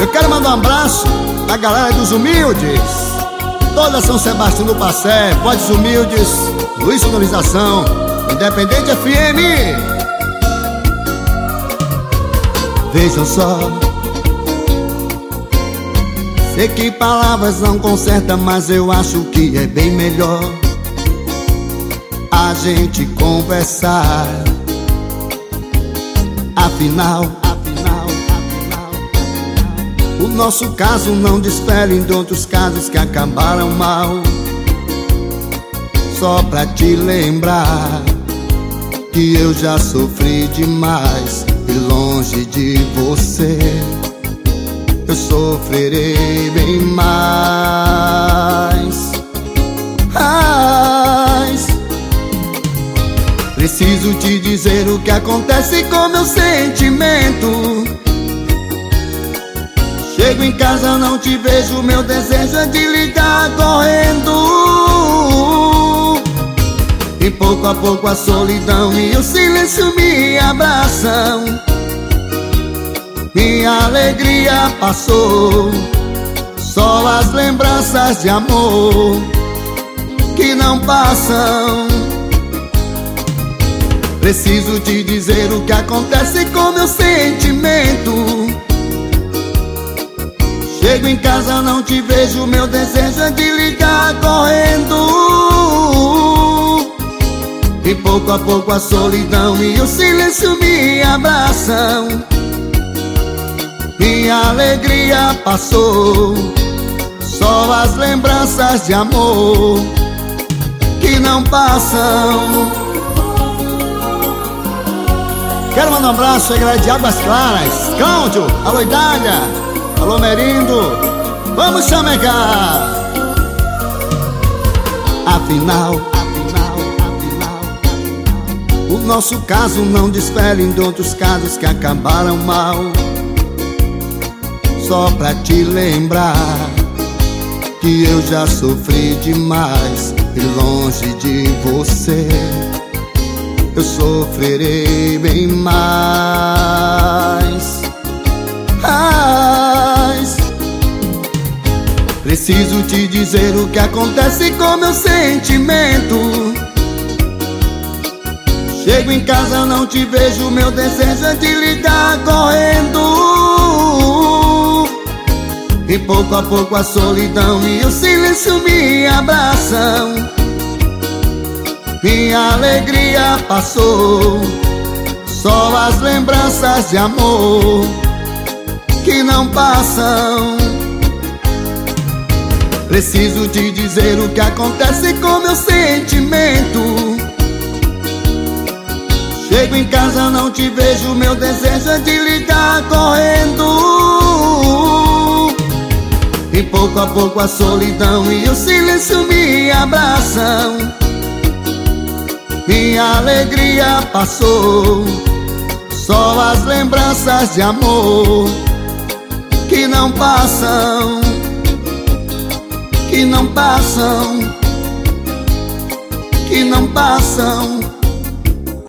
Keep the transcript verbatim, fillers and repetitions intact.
Eu quero mandar um abraço à galera dos Humildes, toda São Sebastião do Passé, Voz dos Humildes, Luiz Sonorização, Independente F M. Vejam só, sei que palavras não consertam, mas eu acho que é bem melhor a gente conversar. Afinal, afinal, afinal, afinal, o nosso caso não difere de outros casos que acabaram mal. Só pra te lembrar que eu já sofri demais e longe de você eu sofrerei bem mais. Mas preciso te dizer o que acontece com meu sentimento. Chego em casa, não te vejo, meu desejo é de ligar correndo. E pouco a pouco a solidão e o silêncio me abraçam. Minha alegria passou, só as lembranças de amor que não passam. Preciso te dizer o que acontece com meu sentimento. Chego em casa, não te vejo, meu desejo é de ligar correndo. E pouco a pouco a solidão e o silêncio me abraçam. Minha alegria passou, só as lembranças de amor que não passam. Quero mandar um abraço à galera de Águas Claras, Cláudio, alô Idália, alô Merindo, vamos chamegar. Afinal, afinal, afinal, afinal, o nosso caso não difere de outros casos que acabaram mal. Só pra te lembrar que eu já sofri demais e longe de você eu sofrerei bem mais. Mas preciso te dizer o que acontece com meu sentimento. Chego em casa, não te vejo, meu desejo é de ligar correndo. E pouco a pouco a solidão e o silêncio me abraçam. Minha alegria passou, só as lembranças de amor que não passam. Preciso te dizer o que acontece com meu sentimento. Chego em casa, não te vejo, meu desejo é de ligar correndo. E pouco a pouco a solidão e o silêncio me abraçam. Minha alegria passou, só as lembranças de amor que não passam, que não passam, que não passam.